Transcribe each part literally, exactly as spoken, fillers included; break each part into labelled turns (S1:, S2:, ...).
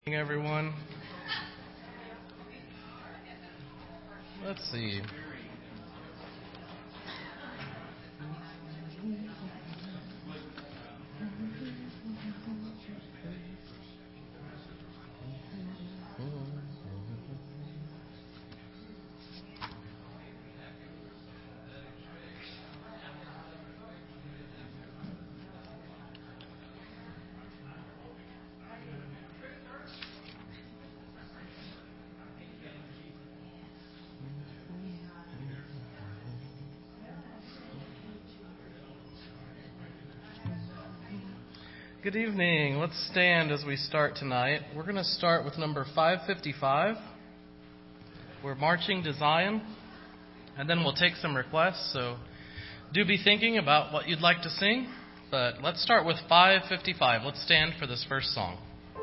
S1: Good evening, everyone. Let's see. Good evening. Let's stand as we start tonight. We're going to start with number five fifty-five. We're marching to Zion, and then we'll take some requests. So do be thinking about what you'd like to sing. But let's start with five fifty-five. Let's stand for this first song.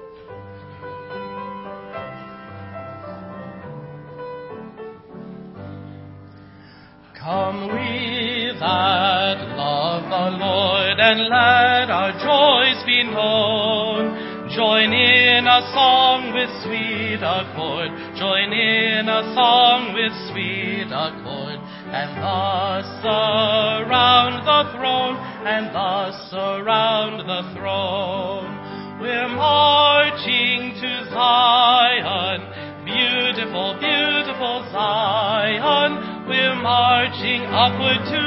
S1: Come we that love the Lord, and let our joys be known. Join in a song with sweet accord. Join in a song with sweet accord. And thus around the throne, and thus around the throne. We're marching to Zion, beautiful, beautiful Zion. We're marching upward to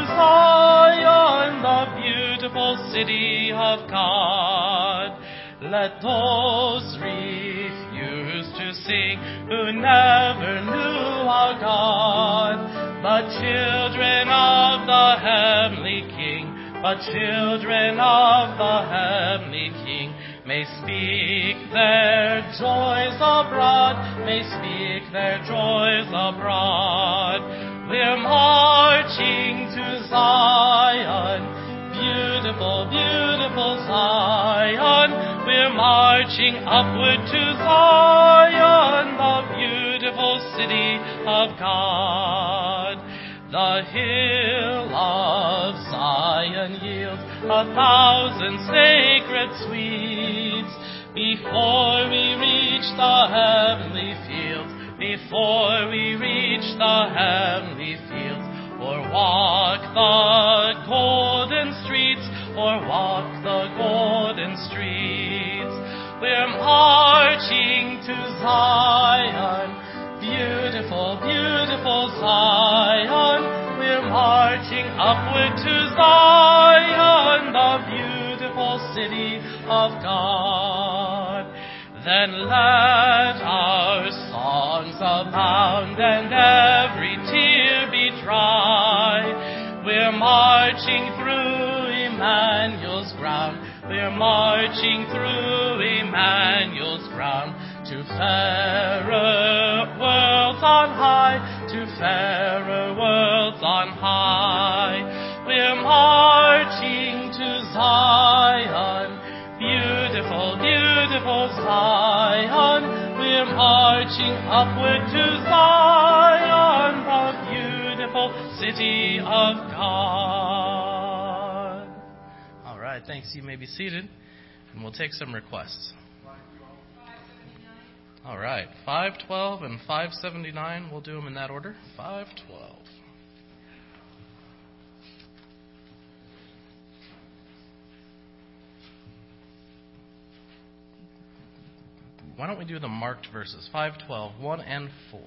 S1: Zion, the beautiful city of God. Let those refuse to sing who never knew our God, but children of the heavenly King, but children of the heavenly King, may speak their joys abroad, may speak their joys abroad. We're marching to Zion, beautiful, beautiful Zion. We're marching upward to Zion, the beautiful city of God. The hill of Zion yields a thousand sacred sweets before we reach the heavenly fields. Before we reach the heavenly fields, or walk the golden streets, or walk the golden streets, we're marching to Zion, beautiful, beautiful Zion. We're marching upward to Zion, the beautiful city of God. Then let our songs abound and every tear be dry. We're marching through Emmanuel's ground. We're marching through Emmanuel's ground to fairer worlds on high, to fairer worlds on high. We're marching to Zion, beautiful, beautiful Zion. We're marching upward to Zion, the beautiful city of God. All right, thanks. You may be seated, and we'll take some requests. All right, five twelve and five seventy-nine. We'll do them in that order. five twelve. Why don't we do the marked verses, five twelve, one and four.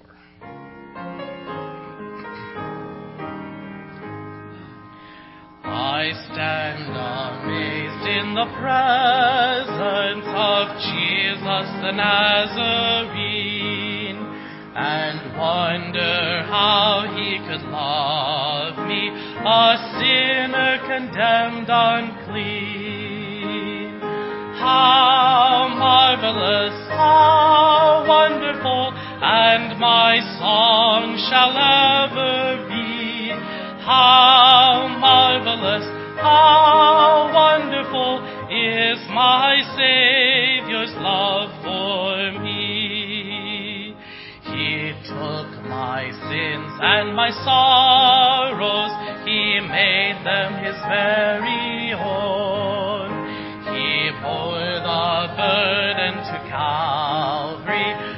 S1: I stand amazed in the presence of Jesus the Nazarene, and wonder how he could love me, a sinner condemned unclean. How marvelous, how wonderful, and my song shall ever be. How marvelous, how wonderful is my Savior's love for me. He took my sins and my sorrows, he made them his very own. He bore the burden to Calvary.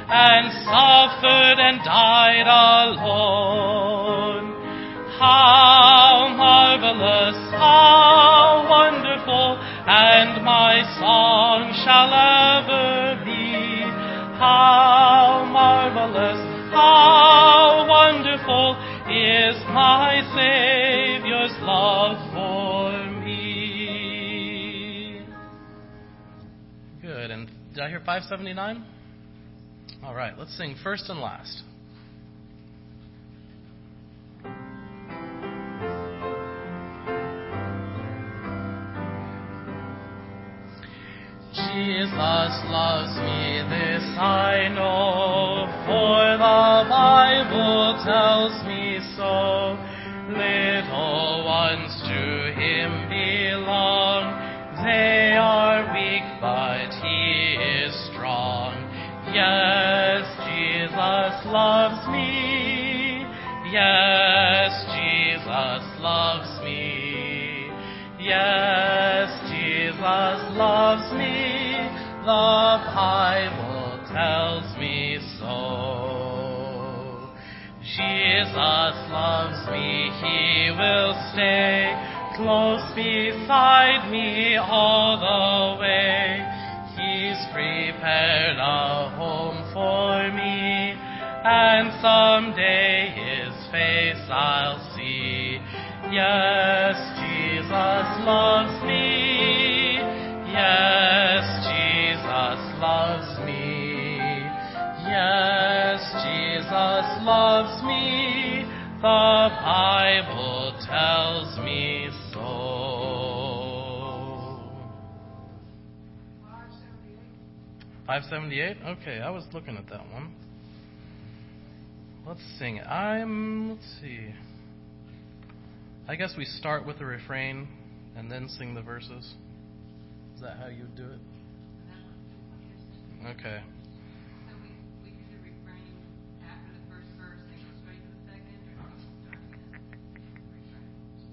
S1: and suffered and died alone. How marvelous, how wonderful, and my song shall ever be. How marvelous, how wonderful is my Savior's love for me. Good. And did I hear five seventy-nine? All right, let's sing first and last. Jesus loves me, this I know, for the Bible tells me so. Little ones to Him belong. They are weak, but He is strong. Yes, Jesus loves me. Yes, Jesus loves me. Yes, Jesus loves me. The Bible tells me so. Jesus loves me, He will stay close beside me all the way. He's prepared a home for me, and someday His face I'll see. Yes, Jesus loves me. Yes, Jesus loves me. Yes, Jesus loves me. The Bible tells me so. five seventy-eight? Okay, I was looking at that one. Let's sing it. I'm, let's see. I guess we start with the refrain and then sing the verses. Is that how you would do it? Okay.
S2: So we, we do the refrain after the first verse and go straight to the second, or are we starting at the refrain?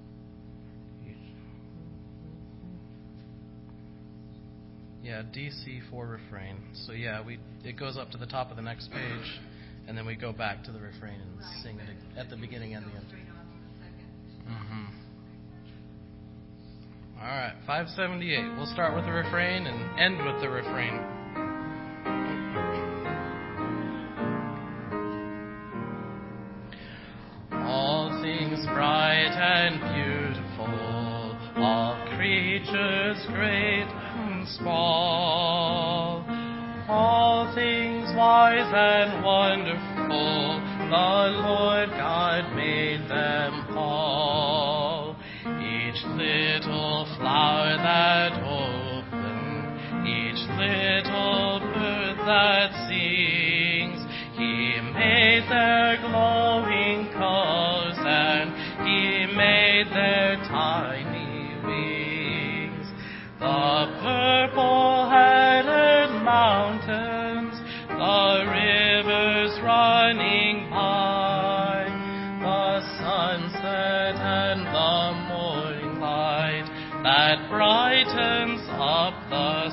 S1: Yeah, D C for refrain. So yeah, we it goes up to the top of the next page, and then we go back to the refrain and
S2: Right,
S1: sing it
S2: but
S1: at the beginning and the end.
S2: straight on to the second.
S1: Mm-hmm. All right, five seventy-eight. We'll start with the refrain and end with the refrain. All things bright and beautiful, all creatures great and small, all things wise and wonderful, the Lord God made them all. Each little flower that opened, each little bird that sings, He made their glowing colors and He made their tiny wings. The purple-headed mountains, the rivers running by, the sunset and the morning light that brightens up the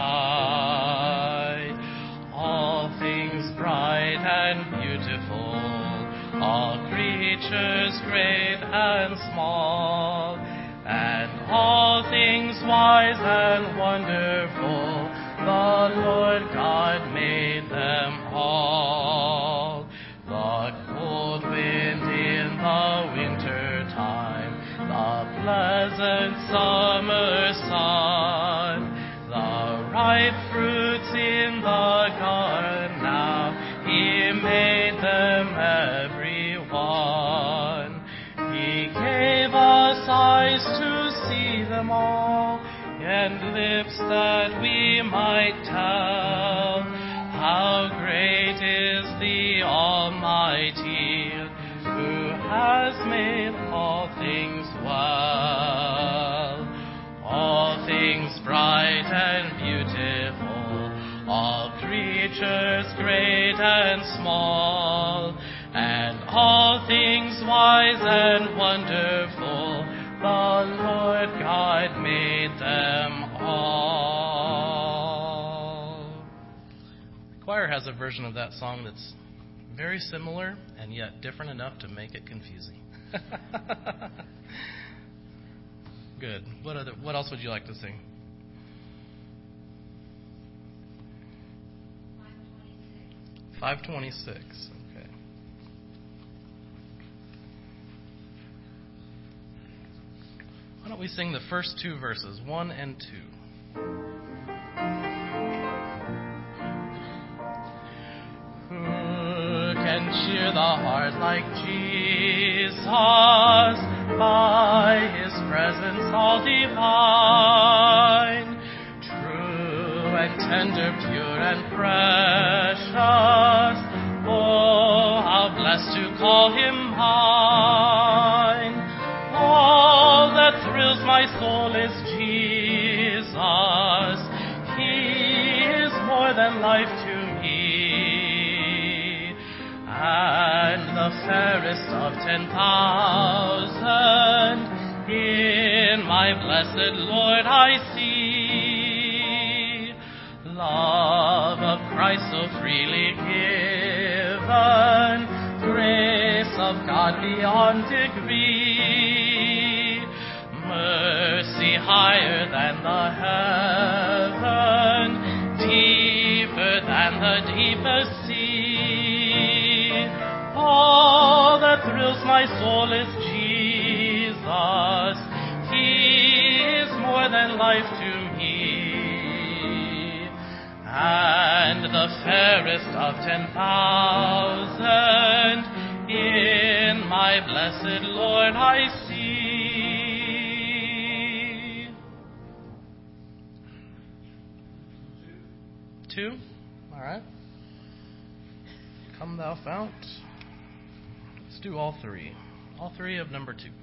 S1: sky. All things bright and beautiful, all creatures great and small, and all things wise and wonderful, the Lord God made them all. The cold wind in the winter time, the pleasant summer sun, the ripe fruits in the garden now, He made them every one. He gave us eyes to see them all, and lips that we might tell how great is the Almighty, who has made all things well. All things bright and beautiful, all creatures great and small, and all things wise and wonderful, the Lord God made them all. The choir has a version of that song that's very similar and yet different enough to make it confusing. Good. What other? What else would you like to sing? five twenty-six. Okay. Why don't we sing the first two verses, one and two? Who can cheer the heart like Jesus by His presence all divine? True and tender, pure and precious. Oh, how blessed to call Him mine. All that thrills my soul is Jesus. He is more than life to me. And the fairest of ten thousand in my blessed Lord I see. Love of Christ so freely given, grace of God beyond degree, mercy higher than the heaven, deeper than the deepest sea. All that thrills my soul is Jesus. He is more than life to me. And the fairest of ten thousand in my blessed Lord I see. Two? All right. Come thou fount. Let's do all three. All three of number two.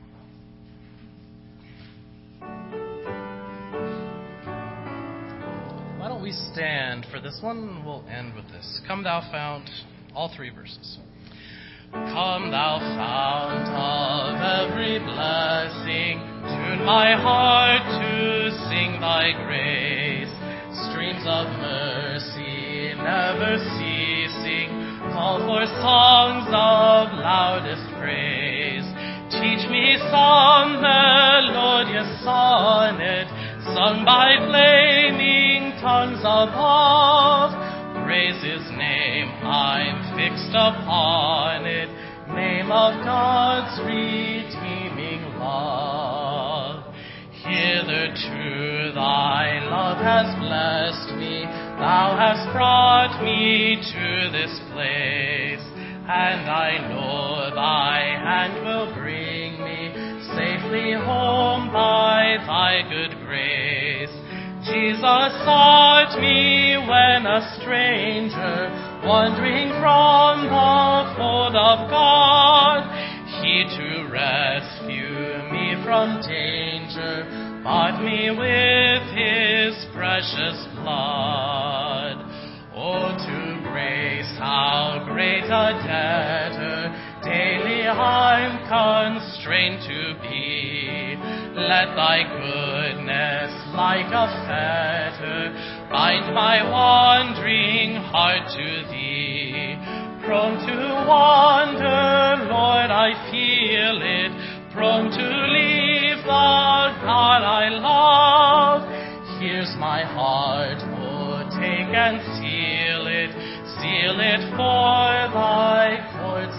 S1: Why don't we stand for this one? We'll end with this. Come thou fount, all three verses. Come thou fount of every blessing, tune my heart to sing thy grace. Streams of mercy never ceasing, call for songs of loudest praise. Teach me some melodious sonnet, sung by flaming tongues above. Praise His name, I'm fixed upon it, name of God's redeeming love. Hitherto thy love has blessed me, thou hast brought me to this place, and I know thy hand will bring me safely home by thy good grace. Jesus sought me when a stranger, wandering from the fold of God. He to rescue me from danger, bought me with His precious blood. Oh, to grace, how great a debtor daily I'm constrained to be. Let thy goodness like a fetter bind my wandering heart to thee. Prone to wander, Lord, I feel it, prone to leave the God I love. Here's my heart, oh, take and seal it, seal it for thy courts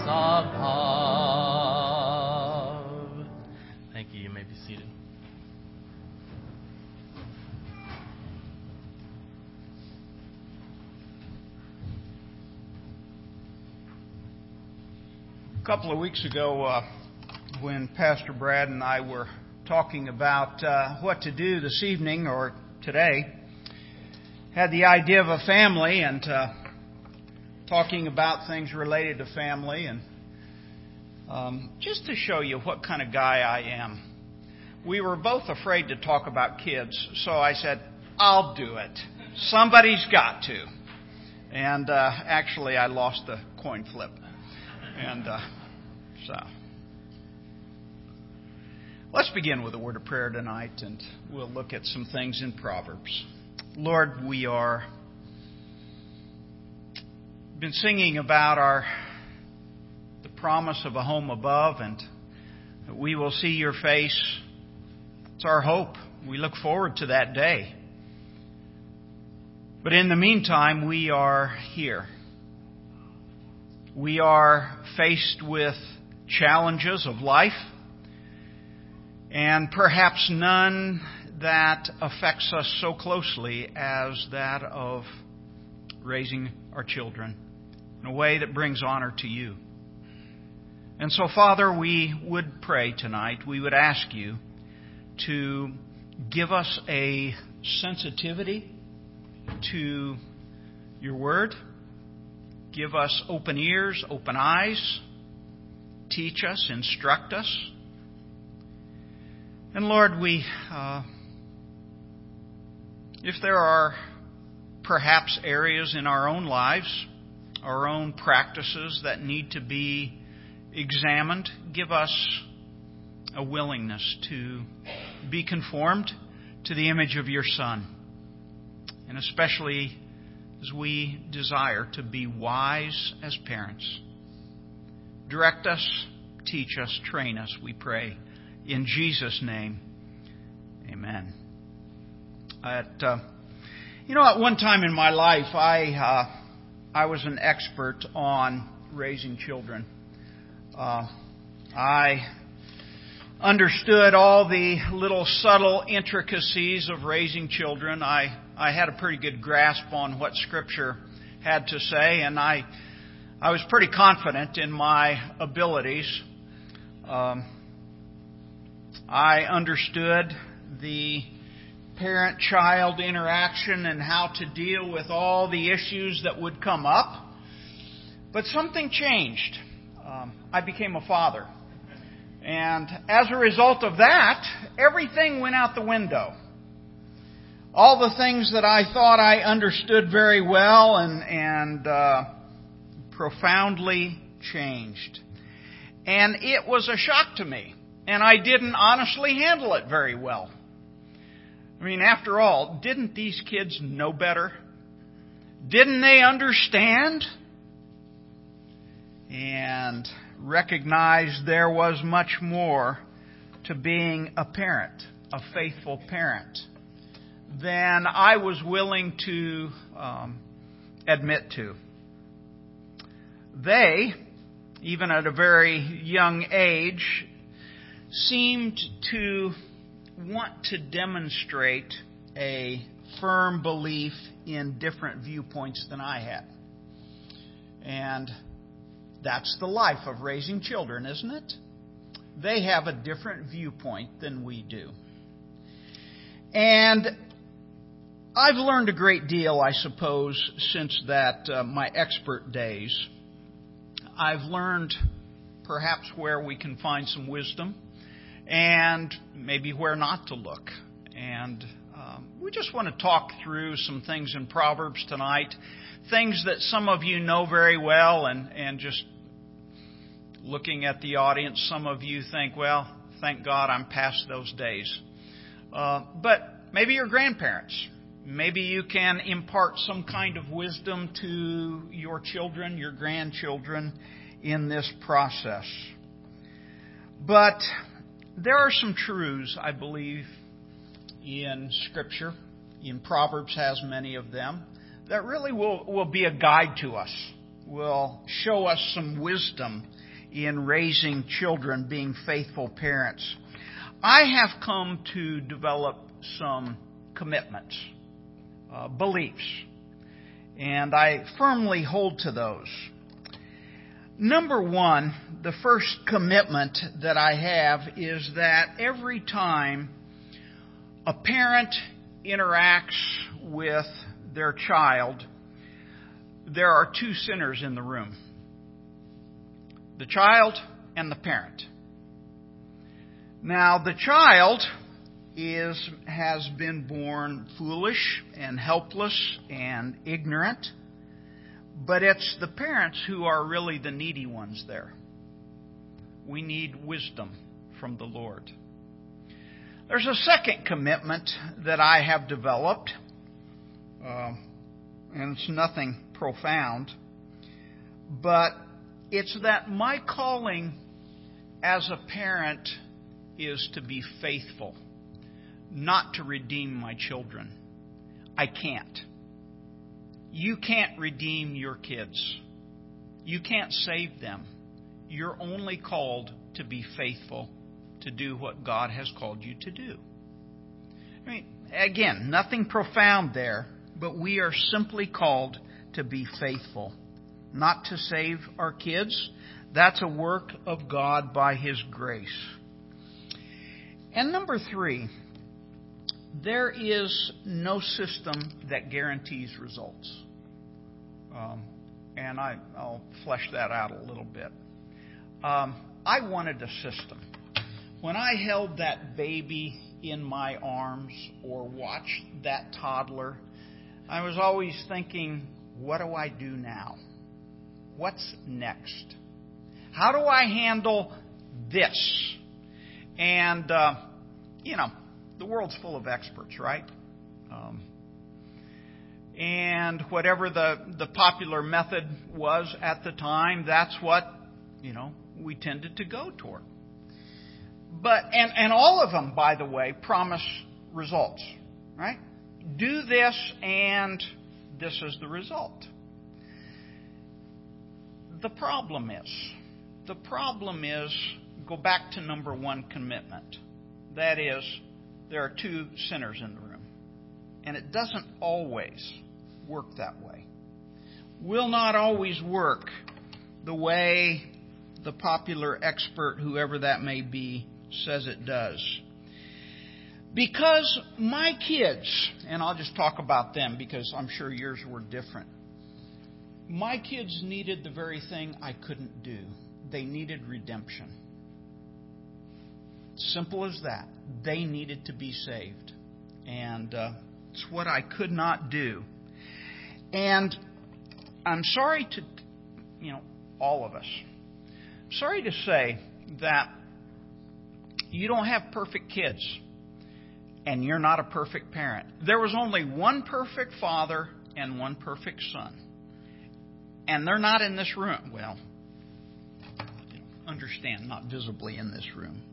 S1: above. Thank you. You may be seated.
S3: A couple of weeks ago, uh, when Pastor Brad and I were talking about uh, what to do this evening or today, had the idea of a family and uh, talking about things related to family, and um, just to show you what kind of guy I am. We were both afraid to talk about kids, so I said, I'll do it. Somebody's got to. And uh, actually, I lost the coin flip. And uh, so, let's begin with a word of prayer tonight, and we'll look at some things in Proverbs. Lord, we are been singing about our the promise of a home above, and that we will see your face. It's our hope. We look forward to that day. But in the meantime, we are here. We are faced with challenges of life, and perhaps none that affects us so closely as that of raising our children in a way that brings honor to you. And so, Father, we would pray tonight, we would ask you to give us a sensitivity to your word. Give us open ears, open eyes. Teach us, instruct us. And Lord, we, uh, if there are perhaps areas in our own lives, our own practices that need to be examined, give us a willingness to be conformed to the image of your Son. And especially as we desire to be wise as parents. Direct us, teach us, train us, we pray. In Jesus' name, amen. At, uh, you know, at one time in my life, I uh, I was an expert on raising children. Uh, I understood all the little subtle intricacies of raising children. I, I had a pretty good grasp on what Scripture had to say, and I I was pretty confident in my abilities. Um, I understood the parent-child interaction and how to deal with all the issues that would come up. But something changed. Um, I became a father. And as a result of that, everything went out the window. All the things that I thought I understood very well and, and uh, profoundly changed. And it was a shock to me. And I didn't honestly handle it very well. I mean, after all, didn't these kids know better? Didn't they understand? And recognize there was much more to being a parent, a faithful parent, than I was willing to um, admit to. They, even at a very young age, seemed to want to demonstrate a firm belief in different viewpoints than I had. And that's the life of raising children, isn't it? They have a different viewpoint than we do. And I've learned a great deal, I suppose, since that uh, my expert days. I've learned perhaps where we can find some wisdom and maybe where not to look. And um, we just want to talk through some things in Proverbs tonight, things that some of you know very well, and, and just looking at the audience, some of you think, well, thank God I'm past those days. Uh, but maybe your grandparents. Maybe you can impart some kind of wisdom to your children, your grandchildren in this process. But there are some truths, I believe, in Scripture, in Proverbs has many of them, that really will, will be a guide to us, will show us some wisdom in raising children, being faithful parents. I have come to develop some commitments, uh, beliefs, and I firmly hold to those. Number one, the first commitment that I have is that every time a parent interacts with their child, there are two sinners in the room. The child and the parent. Now, the child is has been born foolish and helpless and ignorant, but it's the parents who are really the needy ones there. We need wisdom from the Lord. There's a second commitment that I have developed, uh, and it's nothing profound. But it's that my calling as a parent is to be faithful, not to redeem my children. I can't. You can't redeem your kids. You can't save them. You're only called to be faithful, to do what God has called you to do. I mean, again, nothing profound there, but we are simply called to be faithful, not to save our kids. That's a work of God by His grace. And number three, there is no system that guarantees results. Um, and I, I'll flesh that out a little bit. Um, I wanted a system. When I held that baby in my arms or watched that toddler, I was always thinking, what do I do now? What's next? How do I handle this? And, uh, you know, the world's full of experts, right? Um, and whatever the, the popular method was at the time, that's what, you know, we tended to go toward. But and, and all of them, by the way, promise results, right? Do this and this is the result. The problem is, the problem is, go back to number one, commitment. That is, there are two sinners in the room. And it doesn't always work that way. Will not always work the way the popular expert, whoever that may be, says it does. Because my kids, and I'll just talk about them because I'm sure yours were different. My kids needed the very thing I couldn't do. They needed redemption. Simple as that. They needed to be saved. And uh, it's what I could not do. And I'm sorry to, you know, all of us. Sorry to say that you don't have perfect kids. And you're not a perfect parent. There was only one perfect father and one perfect son. And they're not in this room. Well, understand, not visibly in this room.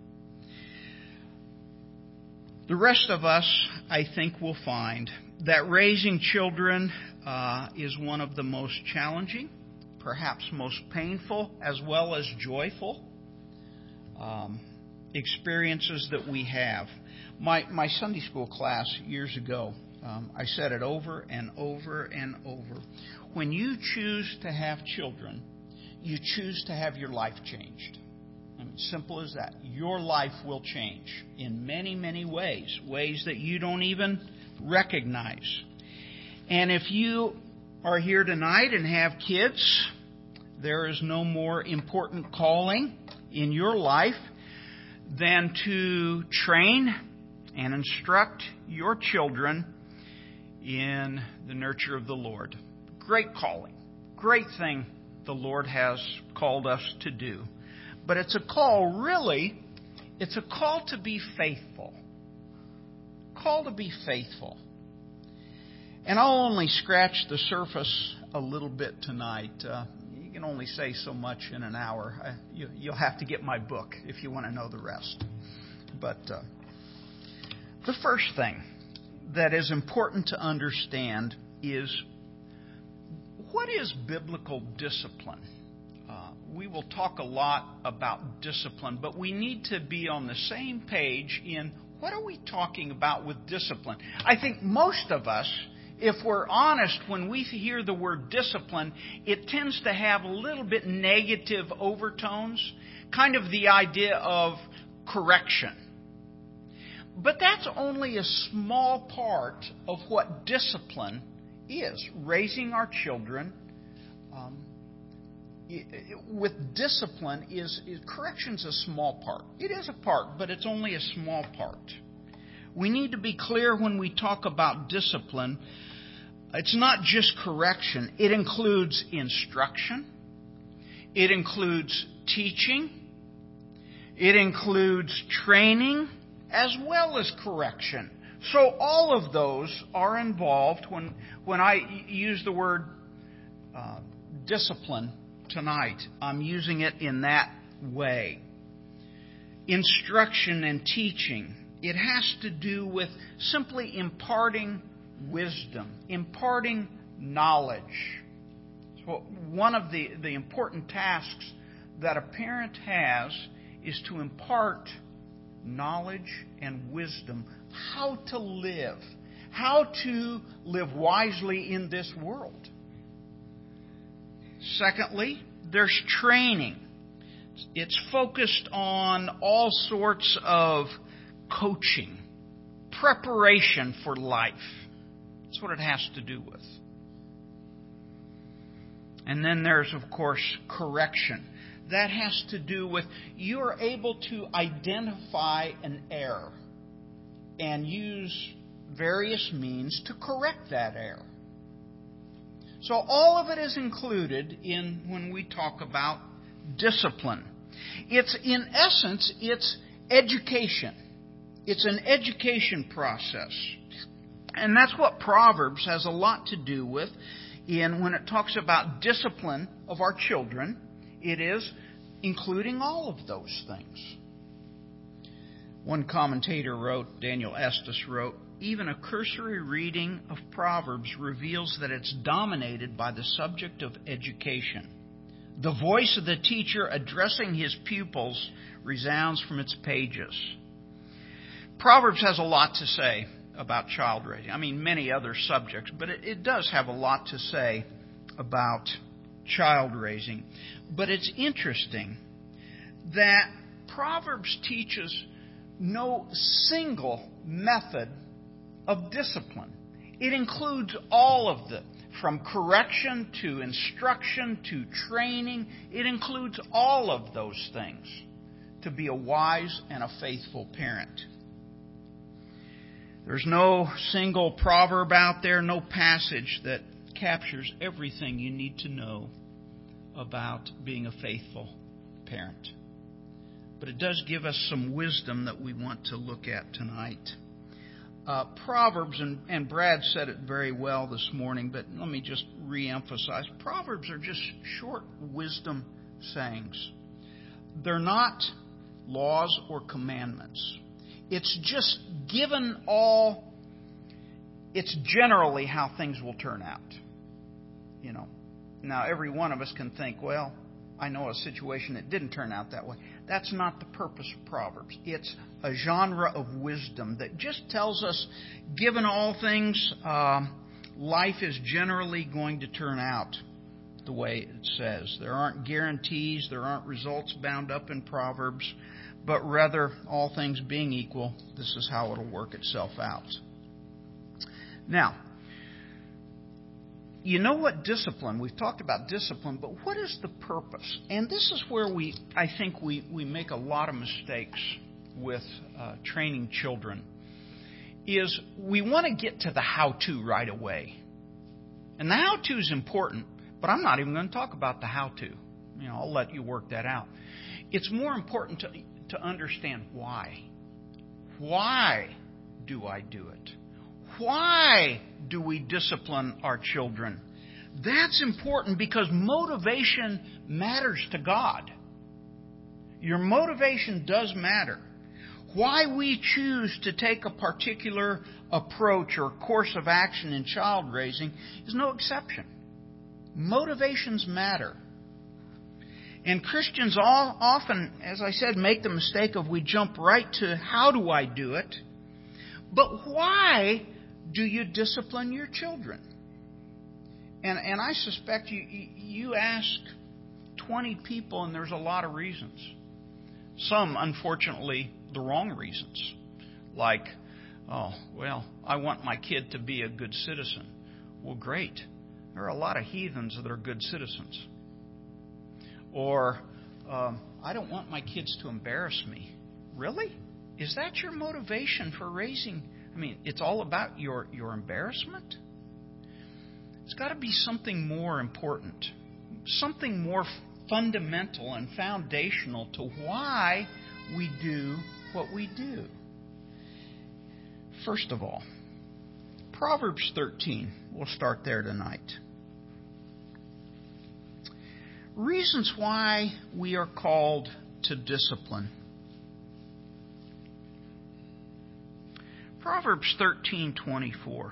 S3: The rest of us, I think, will find that raising children uh, is one of the most challenging, perhaps most painful, as well as joyful um, experiences that we have. My my Sunday school class years ago, um, I said it over and over and over. When you choose to have children, you choose to have your life changed. I mean, simple as that. Your life will change in many, many ways, ways that you don't even recognize. And if you are here tonight and have kids, there is no more important calling in your life than to train and instruct your children in the nurture of the Lord. Great calling. Great thing the Lord has called us to do. But it's a call, really, it's a call to be faithful. Call to be faithful. And I'll only scratch the surface a little bit tonight. Uh, you can only say so much in an hour. I, you, you'll have to get my book if you want to know the rest. But uh, the first thing that is important to understand is, what is biblical discipline? Uh, we will talk a lot about discipline, but we need to be on the same page in what are we talking about with discipline. I think most of us, if we're honest, when we hear the word discipline, it tends to have a little bit negative overtones, kind of the idea of correction. But that's only a small part of what discipline is. Raising our children um, with discipline is, is correction's a small part. It is a part, but it's only a small part. We need to be clear when we talk about discipline. It's not just correction. It includes instruction. It includes teaching. It includes training as well as correction. So all of those are involved when when I use the word uh, discipline tonight. I'm using it in that way. Instruction and teaching. It has to do with simply imparting wisdom, imparting knowledge. So one of the, the important tasks that a parent has is to impart knowledge and wisdom, how to live, how to live wisely in this world. Secondly, there's training. It's focused on all sorts of coaching, preparation for life. That's what it has to do with. And then there's, of course, correction. That has to do with you're able to identify an error and use various means to correct that error. So all of it is included in when we talk about discipline. It's, in essence, it's education. It's an education process. And that's what Proverbs has a lot to do with in when it talks about discipline of our children. It is including all of those things. One commentator wrote, Daniel Estes wrote, even a cursory reading of Proverbs reveals that it's dominated by the subject of education. The voice of the teacher addressing his pupils resounds from its pages. Proverbs has a lot to say about child raising. I mean, many other subjects, but it, it does have a lot to say about child raising. But it's interesting that Proverbs teaches no single method of discipline. It includes all of the, from correction to instruction to training. It includes all of those things to be a wise and a faithful parent. There's no single proverb out there, no passage that captures everything you need to know about being a faithful parent. But it does give us some wisdom that we want to look at tonight. Uh, Proverbs, and, and Brad said it very well this morning, but let me just re-emphasize. Proverbs are just short wisdom sayings. They're not laws or commandments. It's just given all, it's generally how things will turn out. You know. Now, every one of us can think, well, I know a situation that didn't turn out that way. That's not the purpose of Proverbs. It's a genre of wisdom that just tells us, given all things, uh, life is generally going to turn out the way it says. There aren't guarantees, there aren't results bound up in Proverbs, but rather, all things being equal, this is how it'll work itself out. Now, you know what discipline, we've talked about discipline, but what is the purpose? And this is where we, I think we, we make a lot of mistakes with uh, training children, is we want to get to the how-to right away. And the how-to is important, but I'm not even going to talk about the how-to. You know, I'll let you work that out. It's more important to, to understand why. Why do I do it? Why do we discipline our children? That's important because motivation matters to God. Your motivation does matter. Why we choose to take a particular approach or course of action in child raising is no exception. Motivations matter. And Christians all, often, as I said, make the mistake of we jump right to how do I do it? But why do you discipline your children? And and I suspect you you ask twenty people and there's a lot of reasons. Some, unfortunately, the wrong reasons. Like, oh, well, I want my kid to be a good citizen. Well, great. There are a lot of heathens that are good citizens. Or, um, I don't want my kids to embarrass me. Really? Is that your motivation for raising? I mean, it's all about your, your embarrassment? It's got to be something more important, something more fundamental and foundational to why we do what we do. First of all, Proverbs thirteen. We'll start there tonight. reasons why we are called to discipline. Proverbs thirteen twenty-four.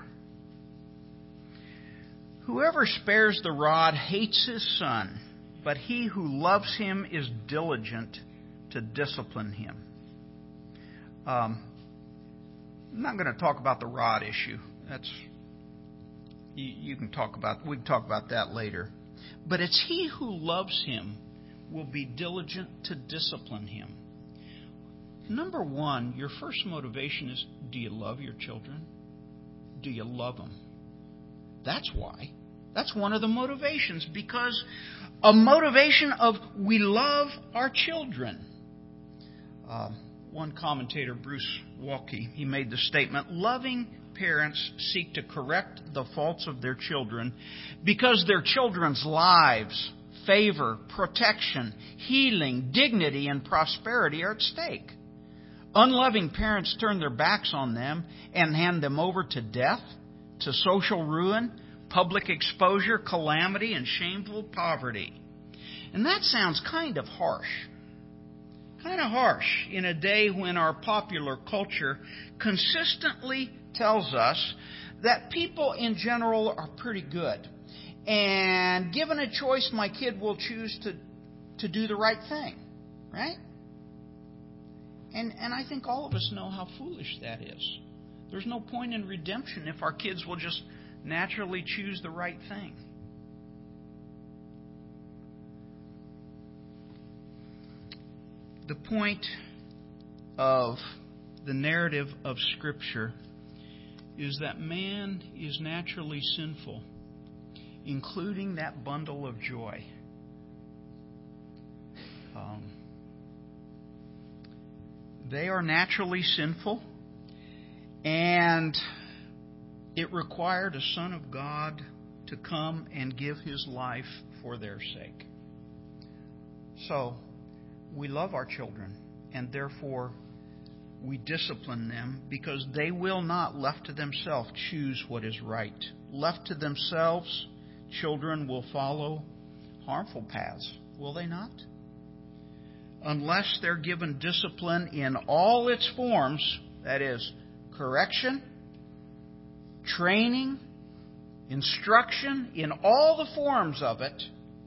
S3: Whoever spares the rod hates his son, but he who loves him is diligent to discipline him. Um, I'm not going to talk about the rod issue. That's you, you can talk about. We can talk about that later. But it's he who loves him will be diligent to discipline him. Number one, your first motivation is: do you love your children? Do you love them? That's why. That's one of the motivations, because a motivation of we love our children. Uh, one commentator, Bruce Walke, he made the statement, loving parents seek to correct the faults of their children because their children's lives, favor, protection, healing, dignity, and prosperity are at stake. Unloving parents turn their backs on them and hand them over to death, to social ruin, public exposure, calamity, and shameful poverty. And that sounds kind of harsh. Kind of harsh in a day when our popular culture consistently tells us that people in general are pretty good. And given a choice, my kid will choose to, to do the right thing. Right? And, and I think all of us know how foolish that is. There's no point in redemption if our kids will just naturally choose the right thing. The point of the narrative of Scripture is that man is naturally sinful, including that bundle of joy. Um, they are naturally sinful, and it required a Son of God to come and give His life for their sake. So, we love our children, and therefore we discipline them because they will not, left to themselves, choose what is right. Left to themselves, children will follow harmful paths, will they not? Unless they're given discipline in all its forms, that is, correction, training, instruction, in all the forms of it,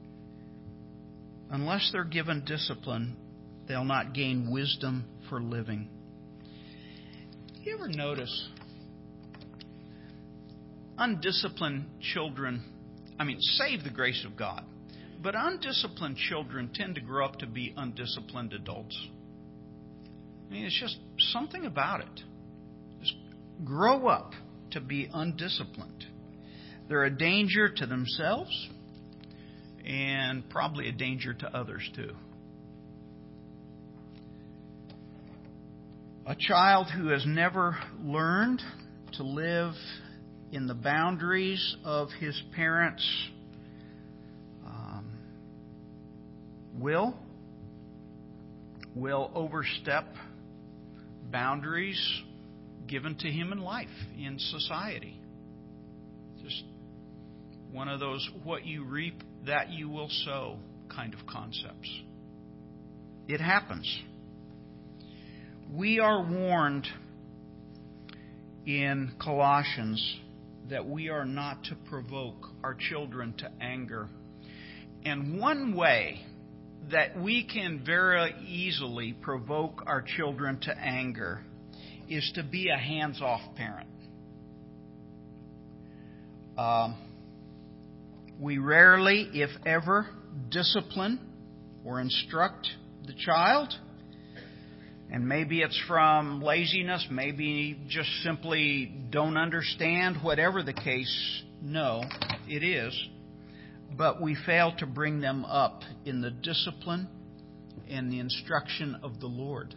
S3: unless they're given discipline, they'll not gain wisdom for living. You ever notice undisciplined children, I mean, save the grace of God, but undisciplined children tend to grow up to be undisciplined adults. I mean, it's just something about it. Just grow up to be undisciplined. They're a danger to themselves and probably a danger to others too. A child who has never learned to live in the boundaries of his parents um, will will overstep boundaries given to him in life, in society. Just one of those what you reap, that you will sow kind of concepts. It happens. We are warned in Colossians that we are not to provoke our children to anger. And one way that we can very easily provoke our children to anger is to be a hands-off parent. Um, we rarely, if ever, discipline or instruct the child. And maybe it's from laziness, maybe just simply don't understand, whatever the case. No, it is. But we fail to bring them up in the discipline and the instruction of the Lord.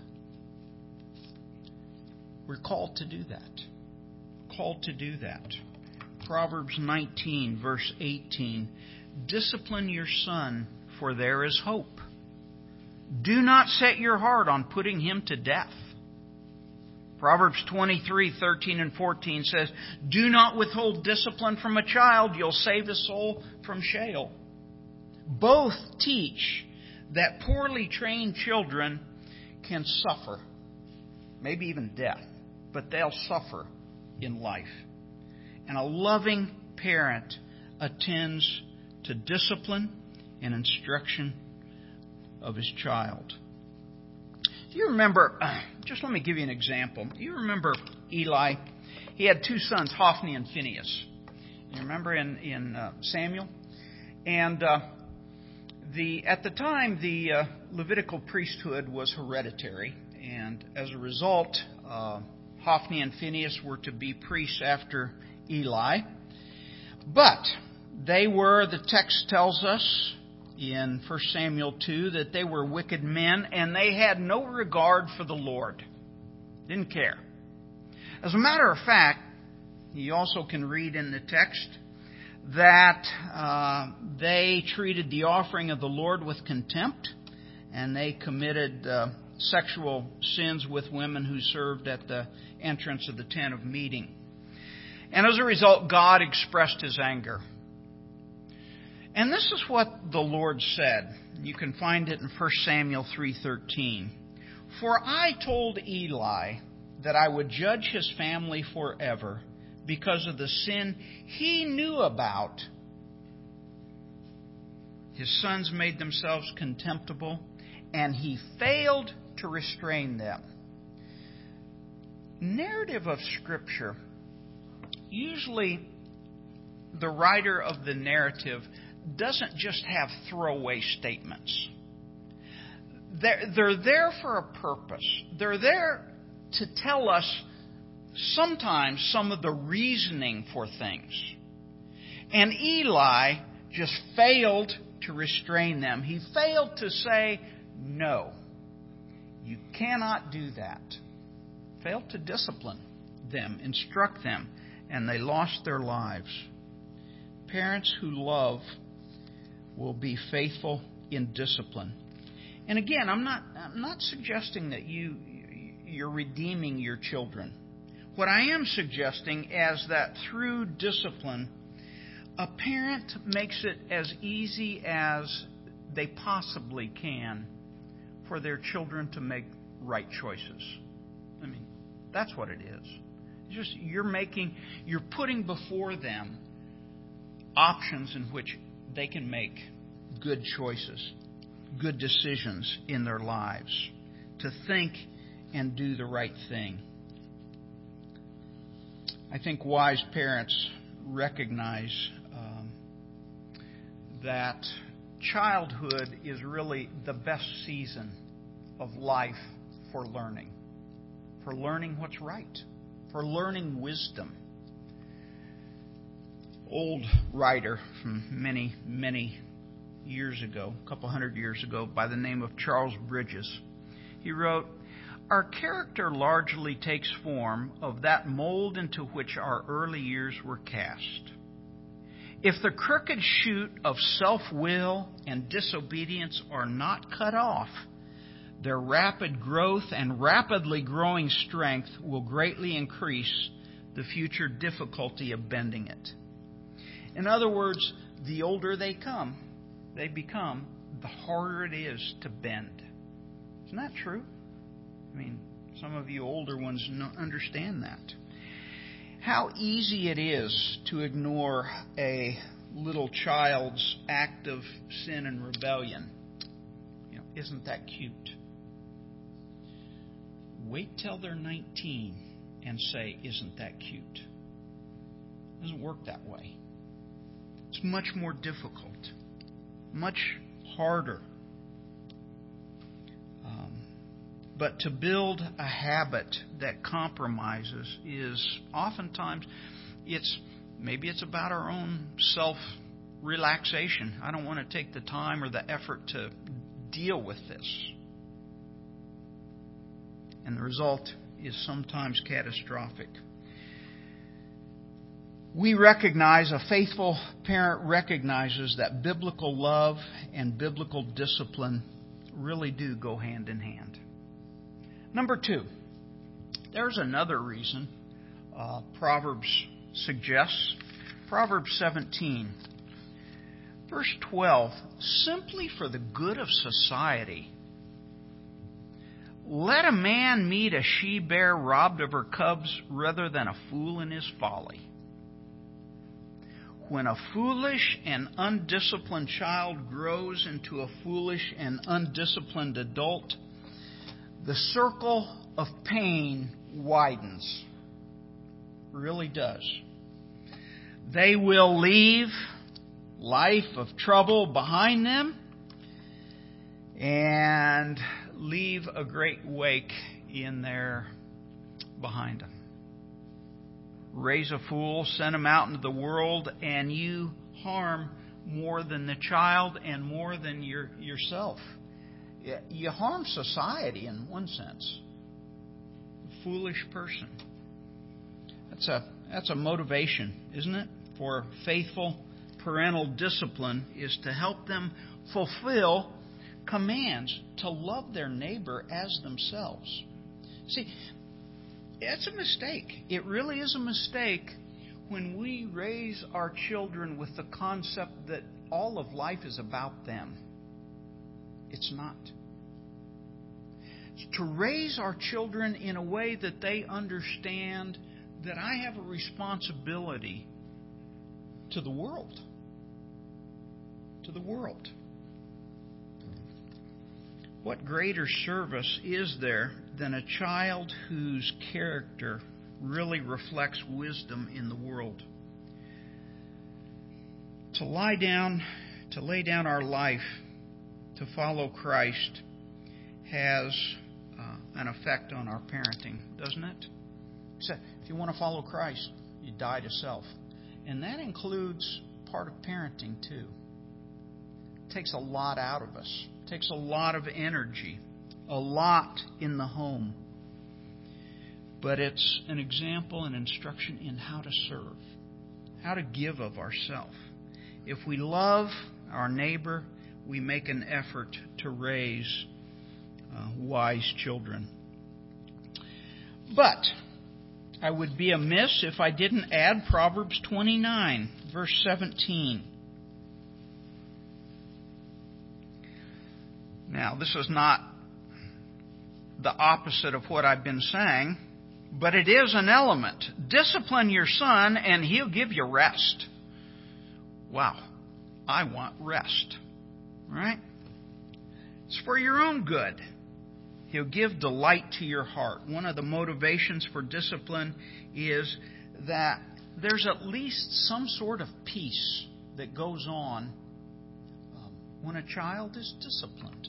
S3: We're called to do that. Called to do that. Proverbs nineteen, verse eighteen. Discipline your son, for there is hope. Do not set your heart on putting him to death. Proverbs twenty-three, thirteen and fourteen says, do not withhold discipline from a child. You'll save his soul from Sheol. Both teach that poorly trained children can suffer, maybe even death, but they'll suffer in life. And a loving parent attends to discipline and instruction of his child. Do you remember, just let me give you an example. Do you remember Eli? He had two sons, Hophni and Phinehas. You remember in, in uh, Samuel? And uh, the at the time, the uh, Levitical priesthood was hereditary. And as a result, uh, Hophni and Phinehas were to be priests after Eli. But they were, the text tells us in First Samuel two, that they were wicked men and they had no regard for the Lord. Didn't care. As a matter of fact, you also can read in the text that uh, they treated the offering of the Lord with contempt, and they committed uh, sexual sins with women who served at the entrance of the tent of meeting. And as a result, God expressed His anger. And this is what the Lord said. You can find it in First Samuel three thirteen. For I told Eli that I would judge his family forever because of the sin he knew about. His sons made themselves contemptible, and he failed to restrain them. Narrative of Scripture, usually the writer of the narrative doesn't just have throwaway statements. They're, they're there for a purpose. They're there to tell us sometimes some of the reasoning for things. And Eli just failed to restrain them. He failed to say, no, you cannot do that. Failed to discipline them, instruct them, and they lost their lives. Parents who love will be faithful in discipline. And again, I'm not I'm not suggesting that you you're redeeming your children. What I am suggesting is that through discipline, a parent makes it as easy as they possibly can for their children to make right choices. I mean, that's what it is. It's just you're making you're putting before them options in which they can make good choices, good decisions in their lives, to think and do the right thing. I think wise parents recognize um, that childhood is really the best season of life for learning, for learning what's right, for learning wisdom. Old writer from many, many years ago, a couple hundred years ago, by the name of Charles Bridges. He wrote, "Our character largely takes form of that mold into which our early years were cast. If the crooked shoot of self-will and disobedience are not cut off, their rapid growth and rapidly growing strength will greatly increase the future difficulty of bending it." In other words, the older they come, they become, the harder it is to bend. Isn't that true? I mean, some of you older ones understand that. How easy it is to ignore a little child's act of sin and rebellion. You know, isn't that cute? Wait till they're nineteen and say, isn't that cute? It doesn't work that way. It's much more difficult, much harder. Um, but to build a habit that compromises is oftentimes, it's maybe it's about our own self-relaxation. I don't want to take the time or the effort to deal with this. And the result is sometimes catastrophic. We recognize, a faithful parent recognizes that biblical love and biblical discipline really do go hand in hand. Number two, there's another reason uh, Proverbs suggests. Proverbs seventeen, Verse twelve, simply for the good of society, let a man meet a she-bear robbed of her cubs rather than a fool in his folly. When a foolish and undisciplined child grows into a foolish and undisciplined adult, the circle of pain widens. Really does. They will leave life of trouble behind them and leave a great wake in there behind them. Raise a fool, send him out into the world, and you harm more than the child and more than your, yourself. You harm society in one sense. A foolish person. That's a that's a motivation, isn't it? For faithful parental discipline is to help them fulfill commands to love their neighbor as themselves. See, it's a mistake. It really is a mistake when we raise our children with the concept that all of life is about them. It's not. It's to raise our children in a way that they understand that I have a responsibility to the world. To the world. What greater service is there than a child whose character really reflects wisdom in the world? To lie down, to lay down our life to follow Christ has uh, an effect on our parenting, doesn't it? So if you want to follow Christ, you die to self. And that includes part of parenting too. It takes a lot out of us. It takes a lot of energy, a lot in the home. But it's an example and instruction in how to serve, how to give of ourselves. If we love our neighbor, we make an effort to raise uh, wise children. But I would be amiss if I didn't add Proverbs twenty-nine, verse seventeen. Now, this is not the opposite of what I've been saying, but it is an element. Discipline your son, and he'll give you rest. Wow, I want rest. Right? It's for your own good. He'll give delight to your heart. One of the motivations for discipline is that there's at least some sort of peace that goes on um, when a child is disciplined.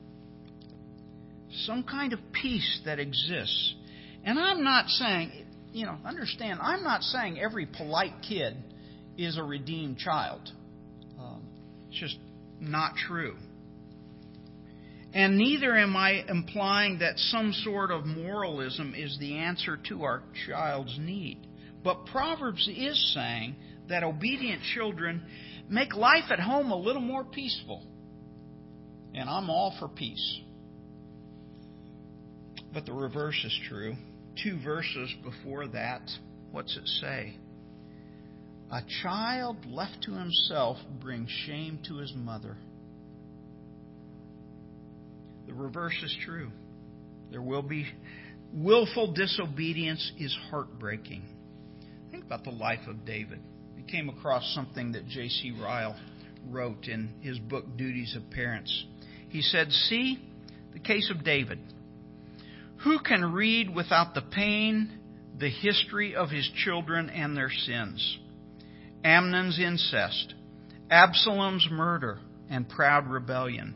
S3: Some kind of peace that exists. And I'm not saying, you know, understand, I'm not saying every polite kid is a redeemed child. Um, it's just not true. And neither am I implying that some sort of moralism is the answer to our child's need. But Proverbs is saying that obedient children make life at home a little more peaceful. And I'm all for peace. But the reverse is true. Two verses before that, what's it say? A child left to himself brings shame to his mother. The reverse is true. There will be willful disobedience is heartbreaking. Think about the life of David. We came across something that J C Ryle wrote in his book, Duties of Parents. He said, see the case of David. Who can read without the pain the history of his children and their sins? Amnon's incest, Absalom's murder and proud rebellion,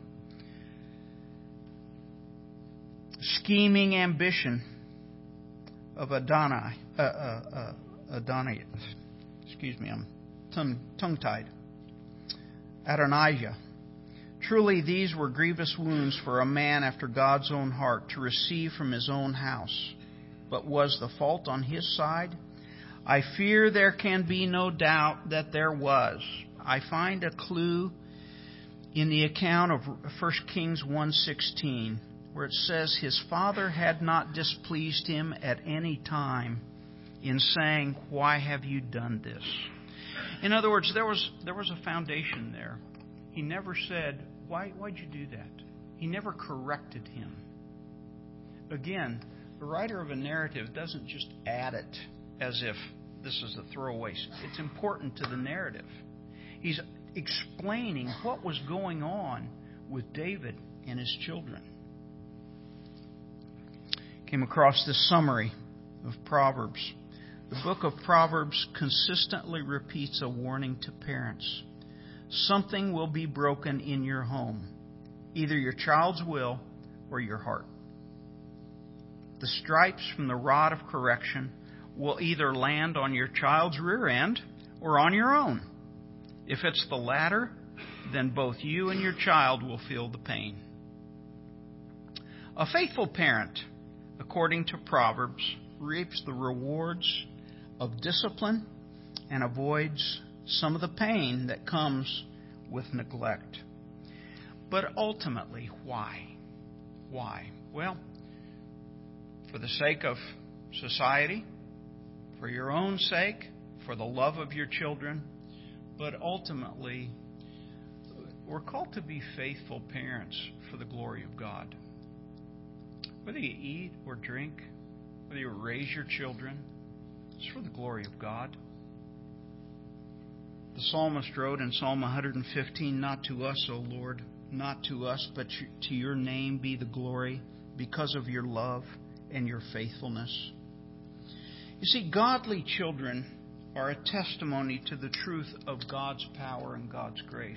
S3: scheming ambition of Adonai, uh, uh, uh, Adonai, excuse me, I'm tongue, tongue-tied, Adonijah. Truly these were grievous wounds for a man after God's own heart to receive from his own house. But was the fault on his side? I fear there can be no doubt that there was. I find a clue in the account of First Kings one sixteen, where it says, his father had not displeased him at any time in saying, why have you done this? In other words, there was there was a foundation there. He never said, Why, why'd you do that? He never corrected him. Again, the writer of a narrative doesn't just add it as if this is a throwaway. It's important to the narrative. He's explaining what was going on with David and his children. Came across this summary of Proverbs. The book of Proverbs consistently repeats a warning to parents. Something will be broken in your home, either your child's will or your heart. The stripes from the rod of correction will either land on your child's rear end or on your own. If it's the latter, then both you and your child will feel the pain. A faithful parent, according to Proverbs, reaps the rewards of discipline and avoids some of the pain that comes with neglect. But ultimately, why? Why? Well, for the sake of society, for your own sake, for the love of your children, but ultimately, we're called to be faithful parents for the glory of God. Whether you eat or drink, whether you raise your children, it's for the glory of God. The psalmist wrote in Psalm one fifteen, Not to us, O Lord, not to us, but to your name be the glory because of your love and your faithfulness. You see, godly children are a testimony to the truth of God's power and God's grace.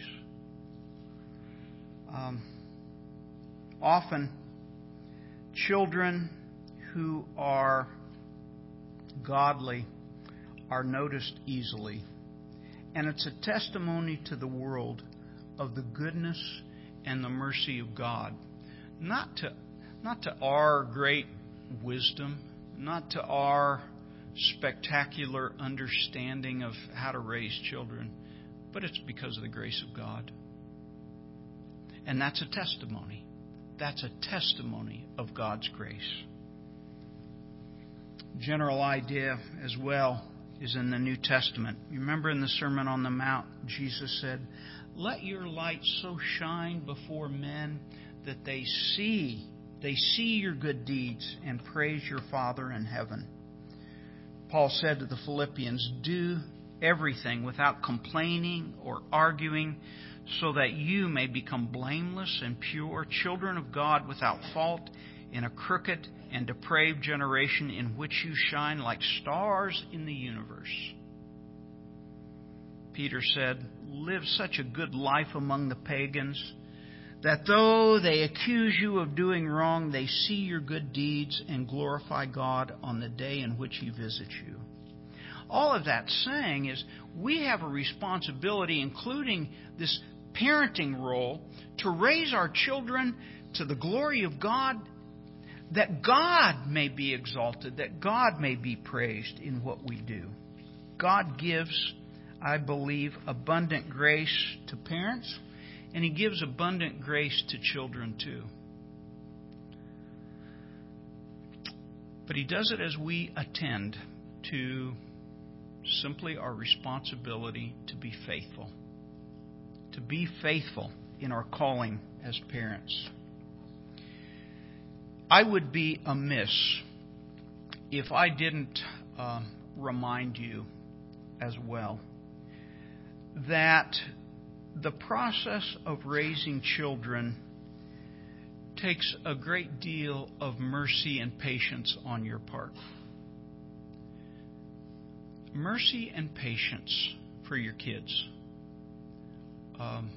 S3: Um, often, children who are godly are noticed easily. And it's a testimony to the world of the goodness and the mercy of God. Not to, not to our great wisdom, not to our spectacular understanding of how to raise children, but it's because of the grace of God. And that's a testimony. That's a testimony of God's grace. General idea as well is in the New Testament. You remember in the Sermon on the Mount, Jesus said, Let your light so shine before men that they see, they see your good deeds and praise your Father in heaven. Paul said to the Philippians, Do everything without complaining or arguing, so that you may become blameless and pure, children of God without fault, in a crooked and depraved generation in which you shine like stars in the universe. Peter said, Live such a good life among the pagans, that though they accuse you of doing wrong, they see your good deeds and glorify God on the day in which He visits you. All of that saying is we have a responsibility, including this parenting role, to raise our children to the glory of God, that God may be exalted, that God may be praised in what we do. God gives, I believe, abundant grace to parents, and He gives abundant grace to children too. But He does it as we attend to simply our responsibility to be faithful. To be faithful in our calling as parents. I would be amiss if I didn't uh, remind you as well that the process of raising children takes a great deal of mercy and patience on your part. Mercy and patience for your kids. Um,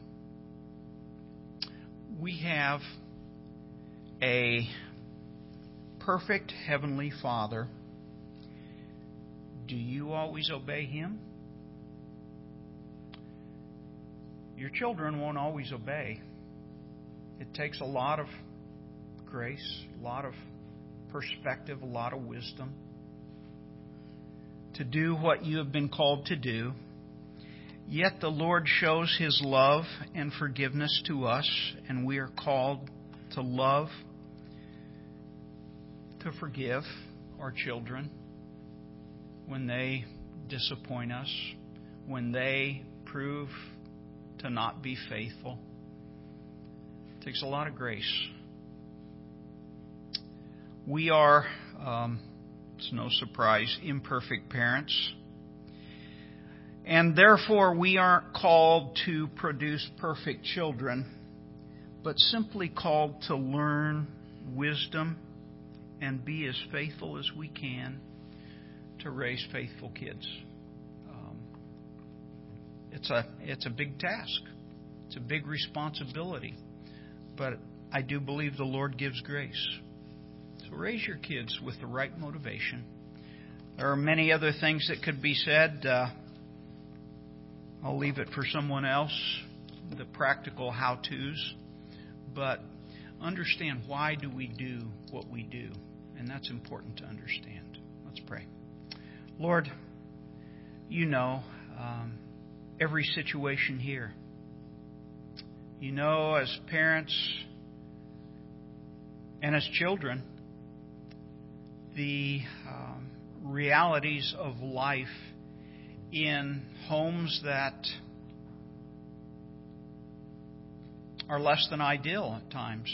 S3: we have a perfect Heavenly Father. Do you always obey Him? Your children won't always obey. It takes a lot of grace, a lot of perspective, a lot of wisdom to do what you have been called to do. Yet the Lord shows His love and forgiveness to us, and we are called to love, to forgive our children when they disappoint us, when they prove to not be faithful. It takes a lot of grace. We are, um, it's no surprise, imperfect parents. And therefore, we aren't called to produce perfect children, but simply called to learn wisdom and be as faithful as we can to raise faithful kids. Um, it's a it's a big task. It's a big responsibility. But I do believe the Lord gives grace. So raise your kids with the right motivation. There are many other things that could be said. Uh, I'll leave it for someone else, the practical how-tos. But understand, why do we do what we do? And that's important to understand. Let's pray. Lord, you know um, every situation here. You know, as parents and as children, the um, realities of life in homes that are less than ideal at times.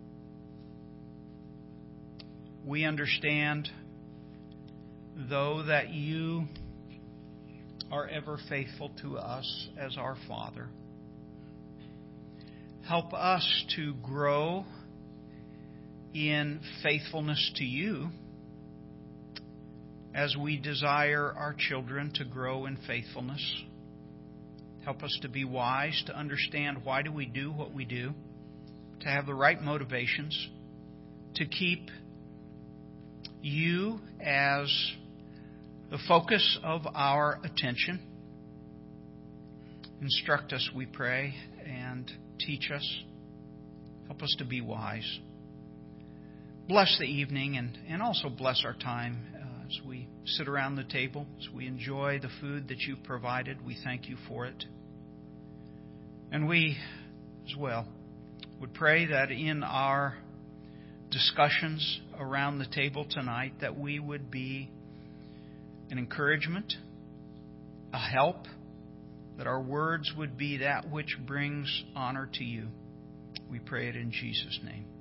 S3: We understand, though, that you are ever faithful to us as our Father. Help us to grow in faithfulness to you as we desire our children to grow in faithfulness. Help us to be wise, to understand why do we do what we do, to have the right motivations, to keep you as the focus of our attention. Instruct us, we pray, and teach us. Help us to be wise. Bless the evening and, and also bless our time uh, as we sit around the table, as we enjoy the food that you've provided. We thank you for it. And we, as well, would pray that in our discussions around the table tonight, that we would be an encouragement, a help, that our words would be that which brings honor to you. We pray it in Jesus' name.